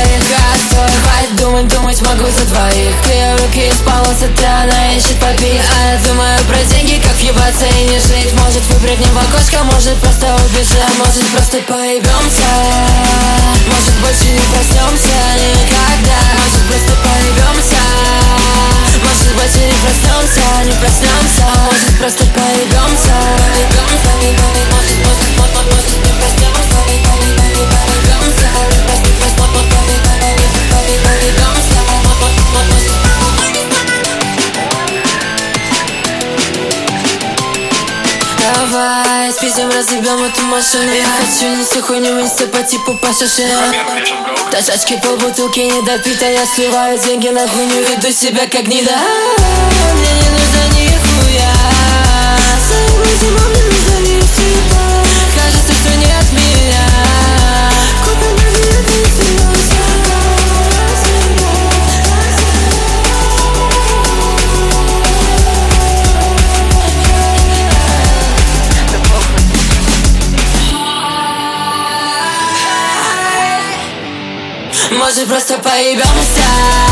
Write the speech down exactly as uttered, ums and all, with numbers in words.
своих гостей. Хватит думать, думать могу за двоих. Клею руки из полоса, она ищет попить. А я думаю про деньги, как въебаться и не жить. Может выпрыгнем в окошко, может просто убежим. Может просто поебемся, может больше не проснемся никогда. Может просто поебемся, может больше не проснемся, не проснемся. Может просто поебемся, поебемся, может, может, может, может не проснемся, поебемся, давай спиздим, разъебем эту машину. Я хочу нести хуйню в инсте по типу по шашинам. Тачачки полбутылки недопито, я сливаю деньги на хуйню. Веду себя как гнида, мне не нужно нихуя. Своим зимом мне нужно нефть. Кажется, что не от меня. Купи на меня, ты снился. Может просто поебемся.